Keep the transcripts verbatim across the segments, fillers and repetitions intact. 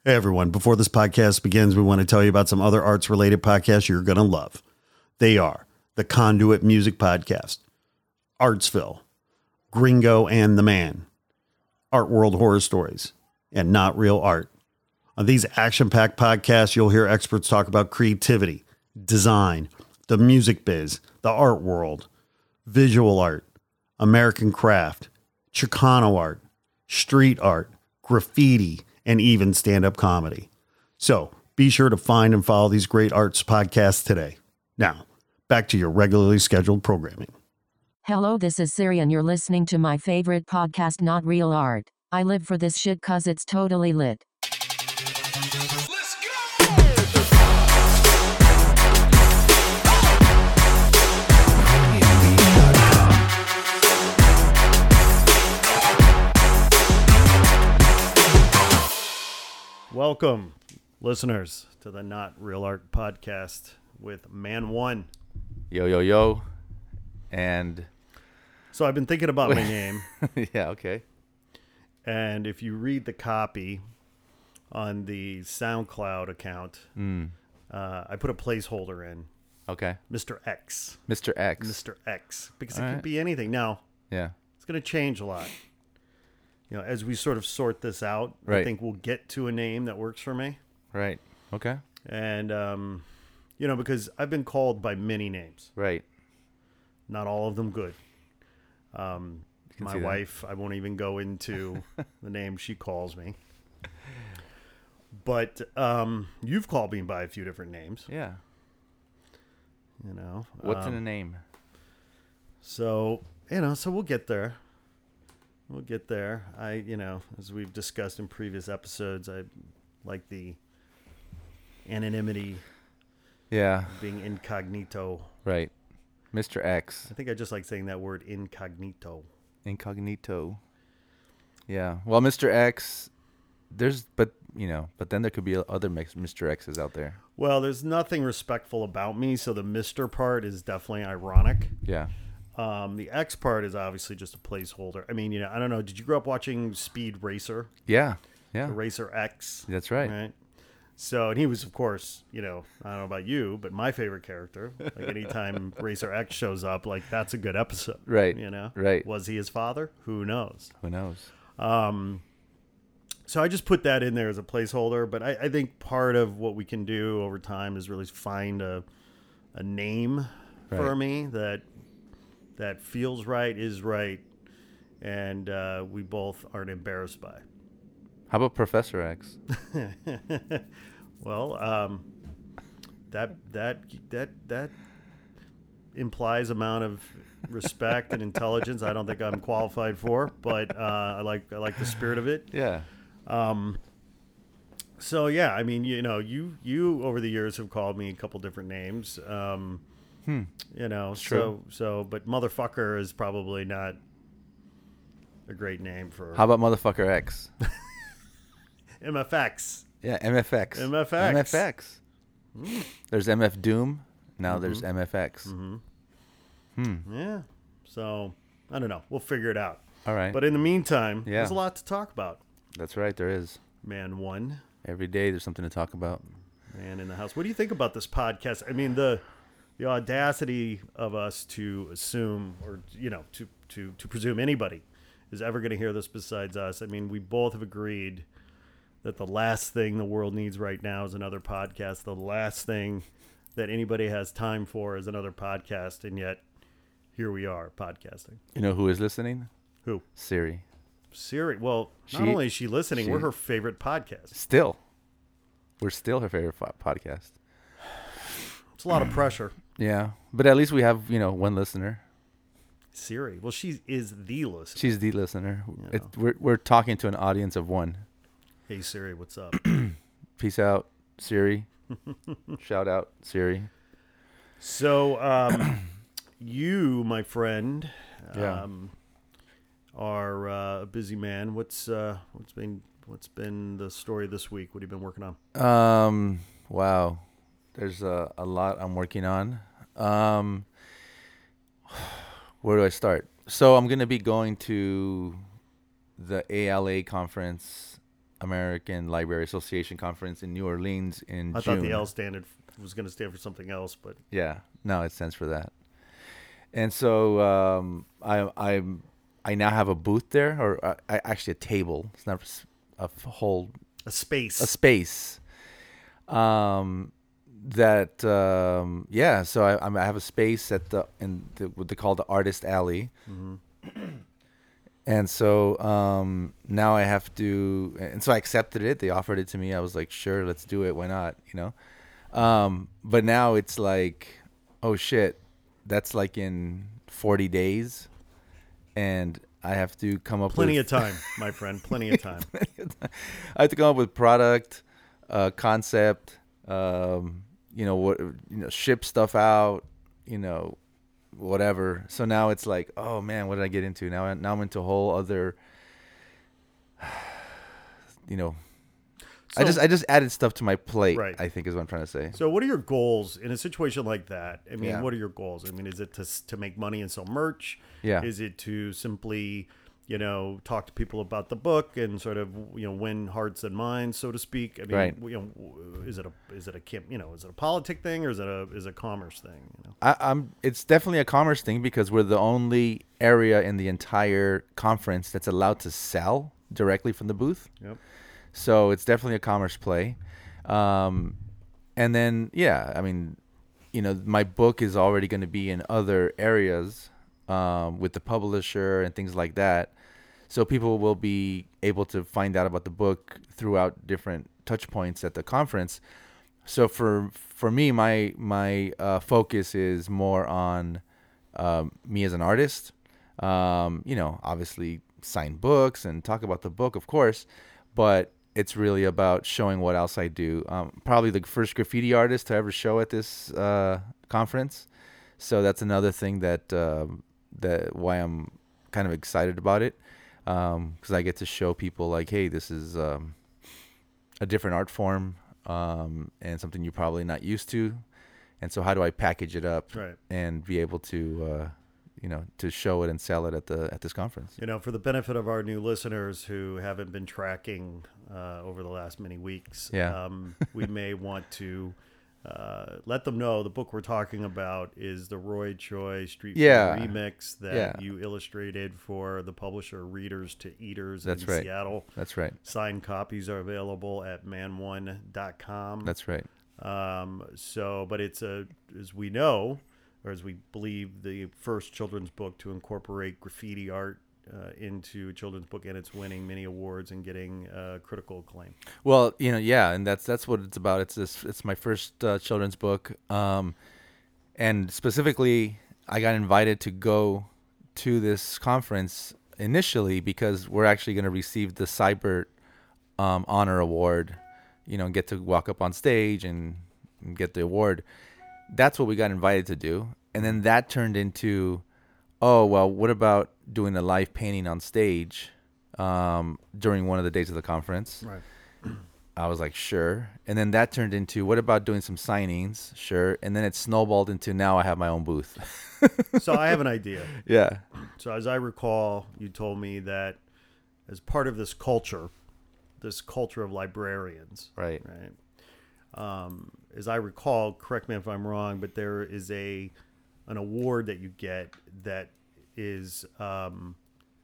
Hey everyone, before this podcast begins, we want to tell you about some other arts-related podcasts you're going to love. They are the Conduit Music Podcast, Artsville, Gringo and the Man, Art World Horror Stories, and Not Real Art. On these action-packed podcasts, you'll hear experts talk about creativity, design, the music biz, the art world, visual art, American craft, Chicano art, street art, graffiti, and even stand-up comedy. So be sure to find and follow these great arts podcasts today. Now, back to your regularly scheduled programming. Hello, this is Siri and you're listening to my favorite podcast, Not Real Art. I live for this shit cause it's totally lit. Let's go! Welcome, listeners, to the Not Real Art Podcast with Man One. Yo, yo, yo. And So I've been thinking about my name, yeah, okay. and if you read the copy on the SoundCloud account, Mm, uh, I put a placeholder in, okay. Mister X. Mister X. Mister X, because it All could right. be anything. Now, Yeah. it's going to change a lot. You know, as we sort of sort this out, I Right. think we'll get to a name that works for me. Right. Okay. And, um, you know, because I've been called by many names, Right. not all of them good. Um, can my see that. wife, I won't even go into the name she calls me. But um, you've called me by a few different names, Yeah. you know. What's um, in a name? So, you know, so we'll get there. We'll get there. I, you know, as we've discussed in previous episodes, I like the anonymity, Yeah. being incognito. Right. Mister X. I think I just like saying that word, incognito. Incognito. Yeah. Well, Mister X, there's, but, you know, but then there could be other mix- Mister X's out there. Well, there's nothing respectful about me, so the Mister part is definitely ironic. Yeah. Um, the X part is obviously just a placeholder. I mean, you know, I don't know. Did you grow up watching Speed Racer? Yeah. Yeah. The Racer X? That's right. Right. So, and he was, of course, you know, I don't know about you, but my favorite character. Like anytime Racer X shows up, like that's a good episode. Right. You know? Right. Was he his father? Who knows? Who knows? Um, so I just put that in there as a placeholder, but I, I think part of what we can do over time is really find a a name for Right. me that that feels right, is right, and uh, we both aren't embarrassed by. How about Professor X? Well, um, that that that that implies amount of respect and intelligence I don't think I'm qualified for, but uh, I like I like the spirit of it. Yeah. Um, so yeah, I mean, you know, you you over the years have called me a couple different names. Um, Hmm. you know, true. so so, but motherfucker is probably not a great name for How about Motherfucker X? M F X. Yeah, M F X. M F X. M F X. There's M F Doom. Now Mm-hmm. there's M F X. Hmm. Yeah. So I don't know. We'll figure it out. All right. But in the meantime, Yeah. there's a lot to talk about. That's right. There is. Man one, Every day there's something to talk about. man in the house. What do you think about this podcast? I mean, the the audacity of us to assume, or you know, to to to presume anybody is ever going to hear this besides us. I mean, we both have agreed that the last thing the world needs right now is another podcast. The last thing that anybody has time for is another podcast, and yet here we are podcasting. You know who is listening? Who? Siri. Siri. Well, not She- only is she listening, she- we're her favorite podcast. Still. We're still her favorite fo- podcast. It's a lot of pressure. Yeah. But at least we have, you know, one listener. Siri. Well, she is the listener. She's the listener. Yeah. It, we're, we're talking to an audience of one. Hey Siri, what's up? Peace out, Siri. Shout out, Siri. So, um, you, my friend, Yeah. um, are uh, a busy man. What's uh, what's been what's been the story this week? What have you been working on? Um. Wow. There's a, a lot I'm working on. Um. Where do I start? So I'm gonna be going to the A L A conference American Library Association conference in New Orleans in I June. thought the L standard was going to stand for something else, but Yeah, no, it stands for that. And so um, I I I now have a booth there, or uh, I, actually a table. It's not a f- whole a space. a space. Um, that um, yeah. So I I'm- I have a space at the in the, what they call the Artist Alley. And so um, now I have to, and so I accepted it. They offered it to me. I was like, sure, let's do it. Why not? You know. Um, but now it's like, oh shit, that's like in forty days, and I have to come up Plenty with of time, my friend. Plenty of time. I have to come up with product, uh, concept, um, you know what, you know, ship stuff out, you know, whatever. So now it's like, oh man, what did I get into? Now, I- now I'm into a whole other, you know. I So- just I just added stuff to my plate. Right. I think is what I'm trying to say. So, what are your goals in a situation like that? I mean, Yeah. what are your goals? I mean, is it to s- to make money and sell merch? Yeah. Is it to simply, you know, talk to people about the book and sort of, you know, win hearts and minds, so to speak? I mean, Right. you know, is it a is it a camp, you know, is it a politic thing or is it a is it a commerce thing? You know? I, I'm. It's definitely a commerce thing because we're the only area in the entire conference that's allowed to sell directly from the booth. Yep. So it's definitely a commerce play. Um, and then, yeah, I mean, you know, my book is already going to be in other areas um, with the publisher and things like that. So people will be able to find out about the book throughout different touch points at the conference. So for for me, my my uh, focus is more on um, me as an artist. Um, you know, obviously sign books and talk about the book, of course, but it's really about showing what else I do. Um, probably the first graffiti artist to ever show at this uh, conference. So that's another thing that um, that why I'm kind of excited about it, because I get to show people like, hey, this is um, a different art form um, and something you're probably not used to. And so how do I package it up Right. and be able to, uh, you know, to show it and sell it at the at this conference? You know, for the benefit of our new listeners who haven't been tracking uh, over the last many weeks, Yeah. um, we may want to uh, let them know the book we're talking about is the Roy Choi Street Food Yeah. remix that Yeah. you illustrated for the publisher Readers to Eaters That's in right. Seattle. That's right. Signed copies are available at man one dot com. That's right. Um, so, but it's a, as we know, or as we believe, the first children's book to incorporate graffiti art uh, into a children's book, and it's winning many awards and getting uh, critical acclaim. Well, you know, yeah, and that's that's what it's about. It's this. It's my first uh, children's book, um, and specifically, I got invited to go to this conference initially because we're actually going to receive the Cybert um, Honor Award. You know, get to walk up on stage and, and get the award. That's what we got invited to do, and then that turned into, oh well, what about doing a live painting on stage um, during one of the days of the conference? Right. I was like, sure. And then that turned into, what about doing some signings? Sure. And then it snowballed into, now I have my own booth. So I have an idea. Yeah. So as I recall, you told me that as part of this culture, this culture of librarians, Right. right? Um, as I recall, correct me if I'm wrong, but there is a an award that you get that is um,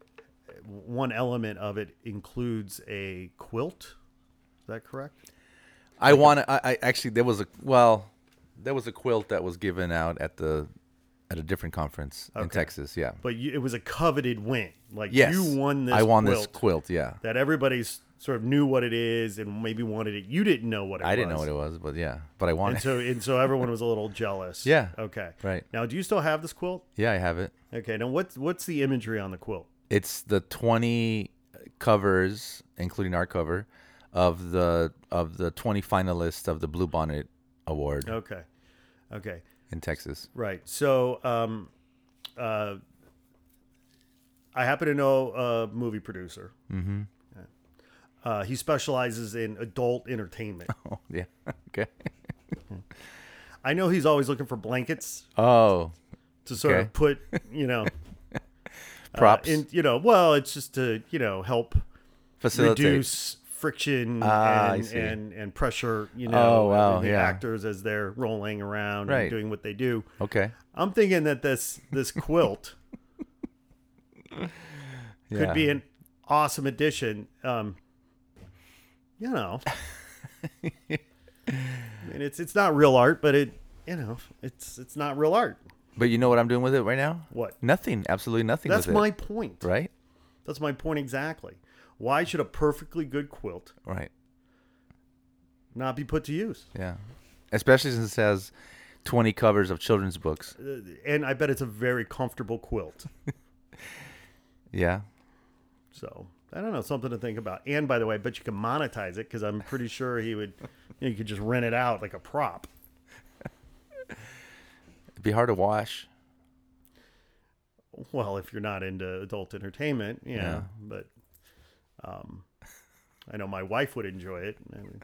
one element of it includes a quilt. Is that correct? I want to, I, I actually, there was a, well, there was a quilt that was given out at the, at a different conference in Okay. Texas. Yeah. But you, it was a coveted win. Like Yes. you won this I won quilt this quilt. Yeah. that everybody's sort of knew what it is and maybe wanted it. You didn't know what it was. I didn't know what it was, but yeah, but I won And it. so, and so everyone was a little jealous. Yeah. Okay. Right. Now, do you still have this quilt? Yeah, I have it. Okay. Now, what's what's the imagery on the quilt? It's the twenty covers, including our cover, of the of the twenty finalists of the Blue Bonnet Award Okay. Okay. in Texas. Right. So, um, uh, I happen to know a movie producer. Mm-hmm. Uh, he specializes in adult entertainment. Oh, yeah. Okay. I know he's always looking for blankets Oh, to sort Okay. of put, you know, props. Uh, in, you know, well, it's just to, you know, help Facilitate. reduce friction Ah, I and, see. and and pressure, you know, Oh, wow, the yeah. actors as they're rolling around Right. and doing what they do. Okay. I'm thinking that this this quilt Yeah. could be an awesome addition. Um, you know, I mean, it's it's not real art, but it you know it's it's not real art. But you know what I'm doing with it right now? What? Nothing. Absolutely nothing. That's with my it, point. right. That's my point exactly. Why should a perfectly good quilt Right. not be put to use? Yeah. Especially since it has twenty covers of children's books. Uh, And I bet it's a very comfortable quilt. Yeah. So I don't know, something to think about. And by the way, I bet you can monetize it because I'm pretty sure he would. You know, you could just rent it out like a prop. It'd be hard to wash. Well, if you're not into adult entertainment, yeah. Yeah. But um, I know my wife would enjoy it. I mean,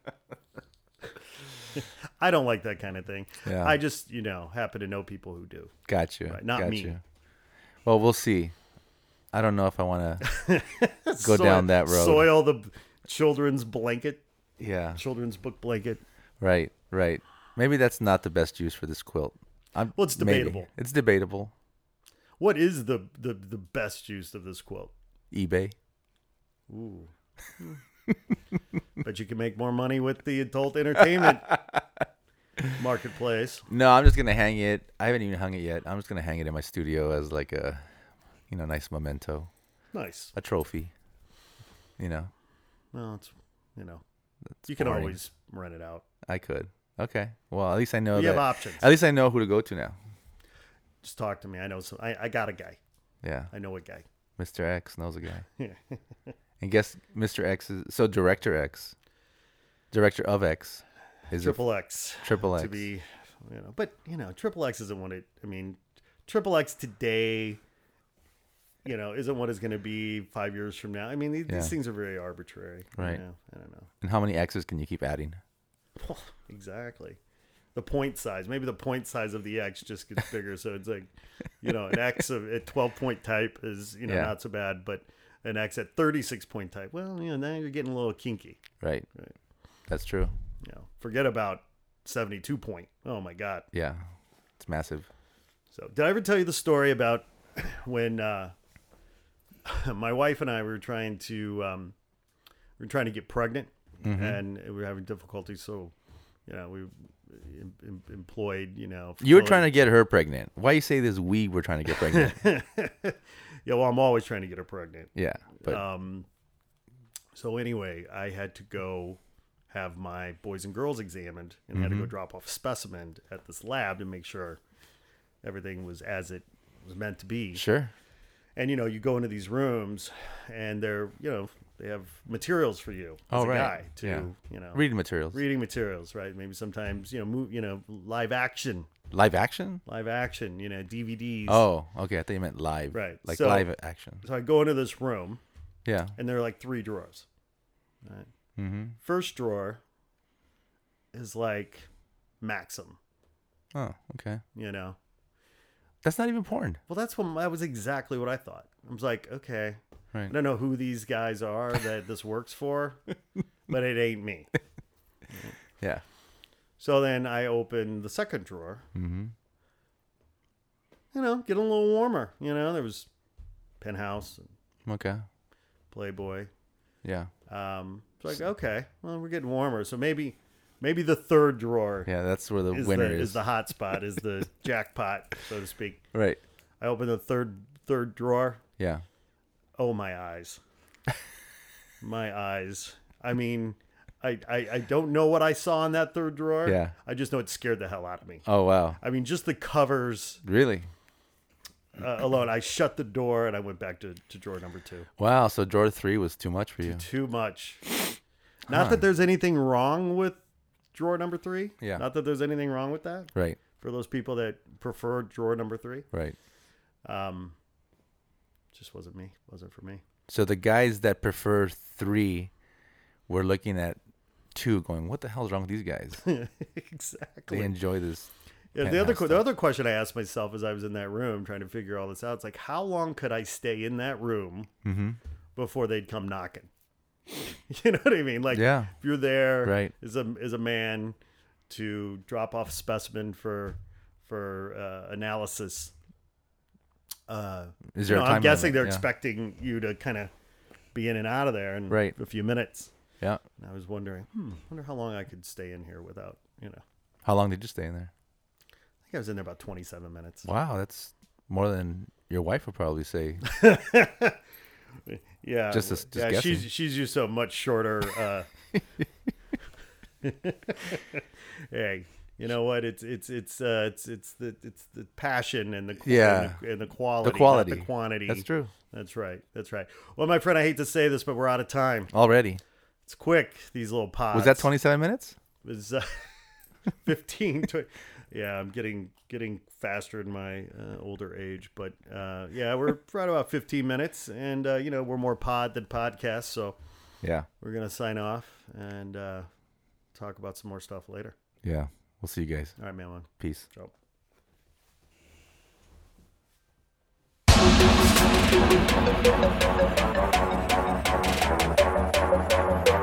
I don't like that kind of thing. Yeah. I just, you know, happen to know people who do. Got you. Right, not Got me. You. Well, we'll see. I don't know if I want to go Soil- down that road. Soil the children's blanket, Yeah. children's book blanket. Right. Right. Maybe that's not the best use for this quilt. I'm, Well, it's maybe. debatable. It's debatable. What is the, the, the best use of this quilt? eBay. Ooh. But you can make more money with the adult entertainment marketplace. No, I'm just gonna hang it. I haven't even hung it yet. I'm just gonna hang it in my studio as like a, you know, nice memento, Nice. a trophy. You know, Well, it's, you know, That's you can boring. always rent it out. I could. Okay. Well, at least I know You that. have options. At least I know who to go to now. Just talk to me. I know some. I, I got a guy. Yeah. I know a guy. Mister X knows a guy. And guess Mister X is so Director X, Director of X, is Triple X. a Triple X. To be, you know, but you know, Triple X isn't what it. I mean, Triple X today, you know, isn't what it's going to be five years from now. I mean, these, Yeah. these things are very arbitrary. you Right. know? I don't know. And how many X's can you keep adding? Exactly. The point size. Maybe the point size of the X just gets bigger. So it's like, you know, an X of at twelve point type is, you know, Yeah. not so bad, but an X at thirty-six point type, well, you know, now you're getting a little kinky. Right. Right. That's true. You know, forget about seventy-two point. Oh my God. Yeah. It's massive. So did I ever tell you the story about when uh, my wife and I were trying to, um, we were trying to get pregnant and we were having difficulty. So, you know, we em- em- employed, you know, You were trying to get her pregnant. Why you say this? We were trying to get pregnant. yeah, well, I'm always trying to get her pregnant. Yeah. But Um, so anyway, I had to go have my boys and girls examined and had to go drop off a specimen at this lab to make sure everything was as it was meant to be. sure. And, you know, you go into these rooms and they're, you know, they have materials for you as Oh, a right. guy to, Yeah. you know, Reading materials. reading materials, right? Maybe sometimes, you know, move, you know, live action, Live action? live action, you know, D V Ds. Oh, okay. I thought you meant live. Right. Like So- live action. So I go into this room Yeah. and there are like three drawers. Right. Mm-hmm. First drawer is like Maxim, Oh, okay. you know. That's not even porn. Well, that's what that was exactly what I thought. I was like, okay, Right. I don't know who these guys are that this works for, but it ain't me. Yeah. So then I opened the second drawer. Mm-hmm. You know, get a little warmer. You know, there was Penthouse and Okay. Playboy. Yeah. Um, it's like, okay, well, we're getting warmer. So maybe, maybe the third drawer Yeah. That's where the is winner the is. is the hot spot, is the jackpot, so to speak. Right. I opened the third third drawer. Yeah. Oh, my eyes. My eyes. I mean, I, I, I don't know what I saw in that third drawer. Yeah. I just know it scared the hell out of me. Oh, wow. I mean, just the covers Really? uh, alone. I shut the door and I went back to, to drawer number two. Wow. So drawer three was too much for you. Too much. Not that there's anything wrong with drawer number three. Yeah. Not that there's anything wrong with that. Right. For those people that prefer drawer number three. Right. Um, just wasn't me. Wasn't for me. So the guys that prefer three were looking at two going, what the hell's wrong with these guys? Exactly. They enjoy this. Yeah, the other penthouse the stuff. other question I asked myself as I was in that room trying to figure all this out, it's like, how long could I stay in that room Mm-hmm. before they'd come knocking? You know what I mean? Like, Yeah. if you're there Right. as a as a man to drop off a specimen for for uh, analysis. Uh, Is you there know, a time I'm guessing limit? they're Yeah. expecting you to kind of be in and out of there in Right. a few minutes. Yeah. And I was wondering, hmm, wonder how long I could stay in here without, you know. How long did you stay in there? I think I was in there about twenty-seven minutes. Wow, that's more than your wife would probably say. Yeah, Just as- just yeah. guessing. She's she's used to a much shorter. Uh, hey, you know what? It's it's it's uh, it's it's the it's the passion and the Yeah. and the, and the quality, The quality. not the quantity. That's true. That's right. That's right. Well, my friend, I hate to say this, but we're out of time. Already. It's quick. These little pods. Was that twenty-seven minutes? It was uh, fifteen. twenty Yeah, I'm getting getting faster in my uh, older age, but uh, yeah, we're right about fifteen minutes, and uh, you know we're more pod than podcast, so Yeah. we're gonna sign off and uh, talk about some more stuff later. Yeah. We'll see you guys. All right, man. One. Peace. Ciao. Let's go.